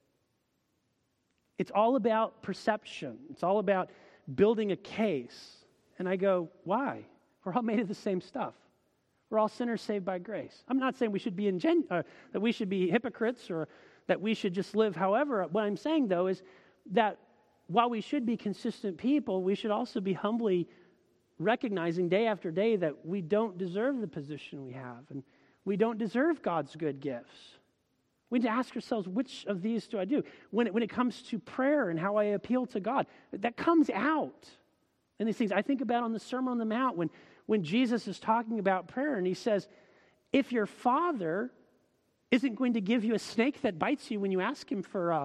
It's all about perception. It's all about building a case. And I go, why? We're all made of the same stuff. We're all sinners saved by grace. I'm not saying we should be that we should be hypocrites or that we should just live however. What I'm saying, though, is that while we should be consistent people, we should also be humbly recognizing day after day that we don't deserve the position we have, and we don't deserve God's good gifts. We need to ask ourselves, which of these do I do? When it comes to prayer and how I appeal to God, that comes out in these things. I think about on the Sermon on the Mount when Jesus is talking about prayer, and He says, if your Father isn't going to give you a snake that bites you when you ask Him for a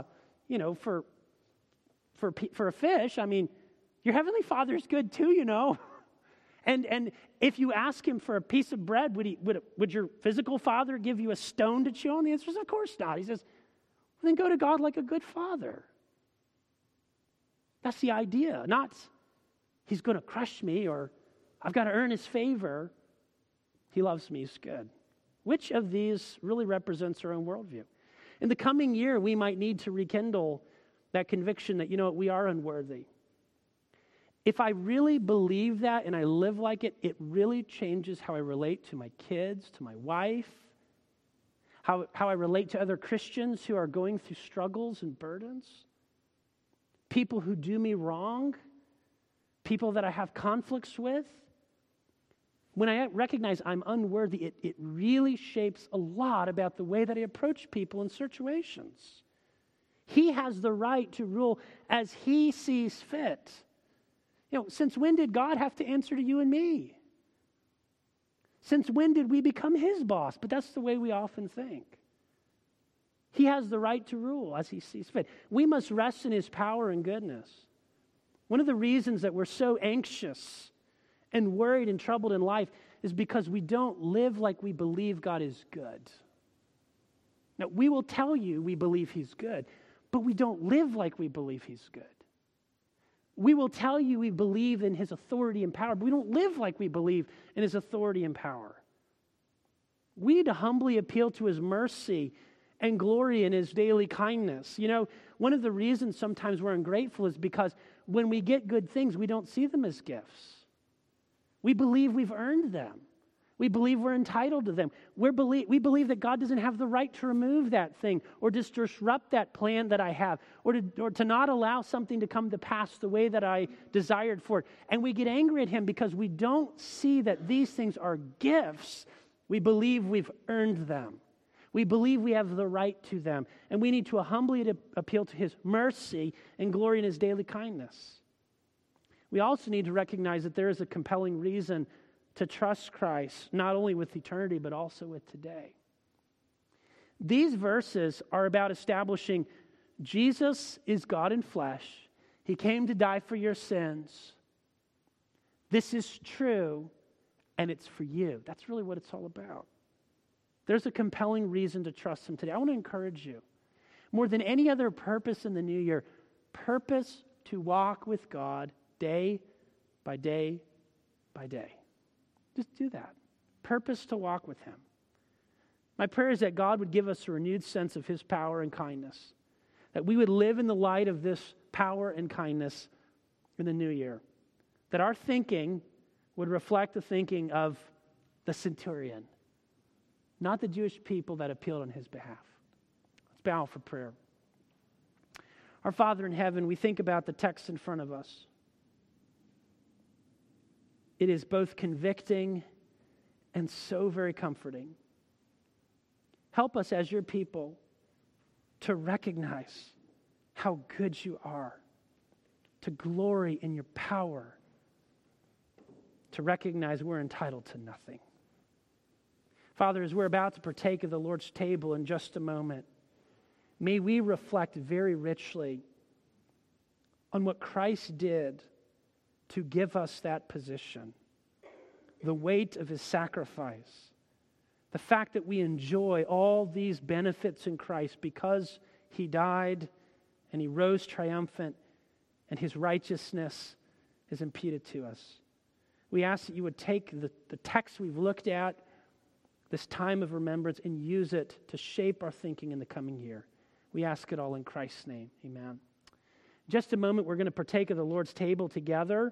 fish, I mean, your Heavenly Father is good too, And if you ask Him for a piece of bread, would your physical father give you a stone to chew on? The answer is, of course not. He says, well, then go to God like a good father. That's the idea. Not He's going to crush me or I've got to earn His favor. He loves me. He's good. Which of these really represents our own worldview? In the coming year, we might need to rekindle that conviction that, we are unworthy. If I really believe that and I live like it, it really changes how I relate to my kids, to my wife, how I relate to other Christians who are going through struggles and burdens, people who do me wrong, people that I have conflicts with. When I recognize I'm unworthy, it really shapes a lot about the way that I approach people in situations. He has the right to rule as He sees fit. Since when did God have to answer to you and me? Since when did we become His boss? But that's the way we often think. He has the right to rule as He sees fit. We must rest in His power and goodness. One of the reasons that we're so anxious and worried and troubled in life is because we don't live like we believe God is good. Now, we will tell you we believe He's good, but we don't live like we believe He's good. We will tell you we believe in His authority and power, but we don't live like we believe in His authority and power. We need to humbly appeal to His mercy and glory in His daily kindness. You know, one of the reasons sometimes we're ungrateful is because when we get good things, we don't see them as gifts. We believe we've earned them. We believe we're entitled to them. We believe that God doesn't have the right to remove that thing or just disrupt that plan that I have or to not allow something to come to pass the way that I desired for it. And we get angry at Him because we don't see that these things are gifts. We believe we've earned them. We believe we have the right to them. And we need to humbly appeal to His mercy and glory in His daily kindness. We also need to recognize that there is a compelling reason to trust Christ, not only with eternity, but also with today. These verses are about establishing Jesus is God in flesh. He came to die for your sins. This is true, and it's for you. That's really what it's all about. There's a compelling reason to trust Him today. I want to encourage you, more than any other purpose in the new year, purpose to walk with God day by day by day. Just do that. Purpose to walk with Him. My prayer is that God would give us a renewed sense of His power and kindness, that we would live in the light of this power and kindness in the new year, that our thinking would reflect the thinking of the centurion, not the Jewish people that appealed on his behalf. Let's bow for prayer. Our Father in heaven, we think about the text in front of us. It is both convicting and so very comforting. Help us as your people to recognize how good you are, to glory in your power, to recognize we're entitled to nothing. Father, as we're about to partake of the Lord's table in just a moment, may we reflect very richly on what Christ did to give us that position, the weight of His sacrifice, the fact that we enjoy all these benefits in Christ because He died and He rose triumphant and His righteousness is imputed to us. We ask that you would take the text we've looked at, this time of remembrance, and use it to shape our thinking in the coming year. We ask it all in Christ's name. Amen. In just a moment, we're going to partake of the Lord's table together.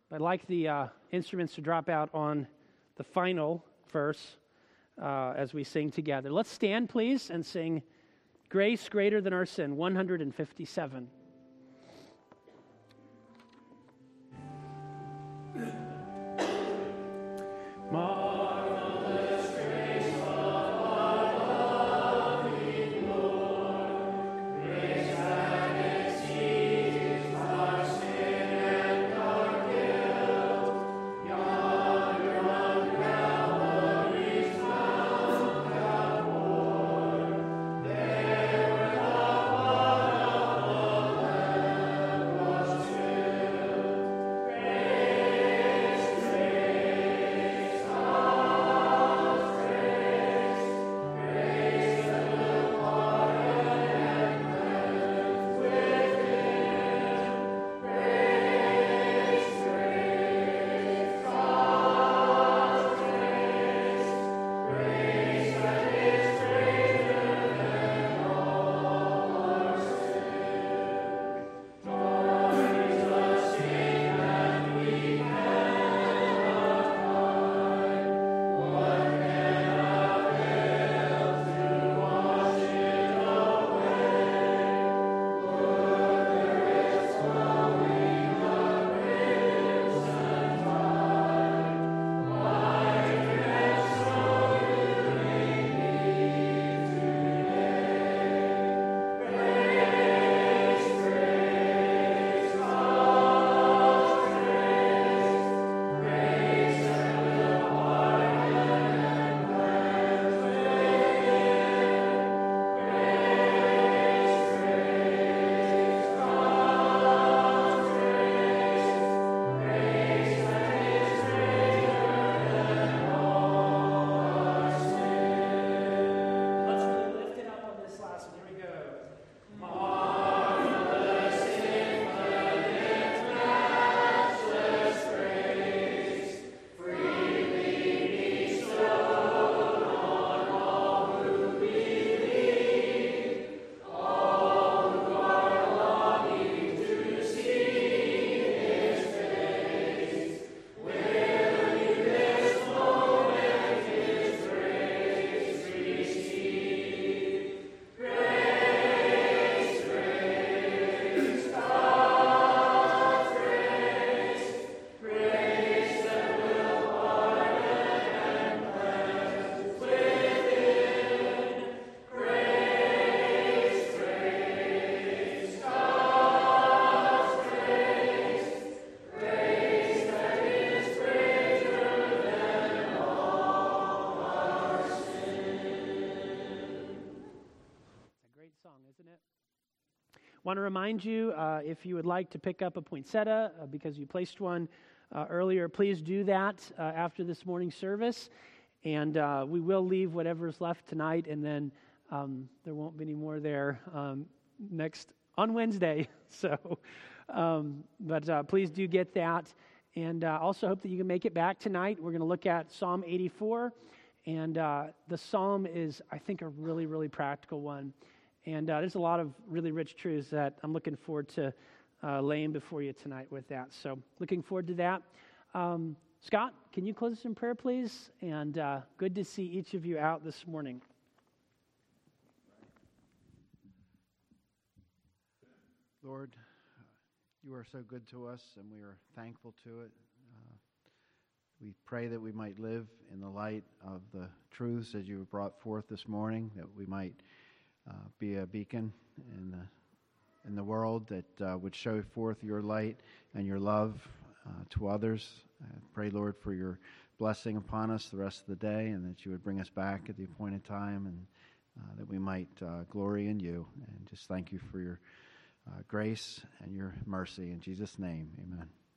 I'd like the instruments to drop out on the final verse as we sing together. Let's stand, please, and sing Grace Greater Than Our Sin, 157. Want to remind you, if you would like to pick up a poinsettia because you placed one earlier, please do that after this morning's service. And we will leave whatever's left tonight, and then there won't be any more there on Wednesday. So, but please do get that. And also hope that you can make it back tonight. We're going to look at Psalm 84. And the psalm is, I think, a really, really practical one. And there's a lot of really rich truths that I'm looking forward to laying before you tonight with that. So looking forward to that. Scott, can you close us in prayer, please? And good to see each of you out this morning. Lord, you are so good to us, and we are thankful to it. We pray that we might live in the light of the truths that you have brought forth this morning, that we might be a beacon in the world that would show forth your light and your love to others. I pray, Lord, for your blessing upon us the rest of the day, and that you would bring us back at the appointed time, and that we might glory in you. And just thank you for your grace and your mercy. In Jesus' name, amen.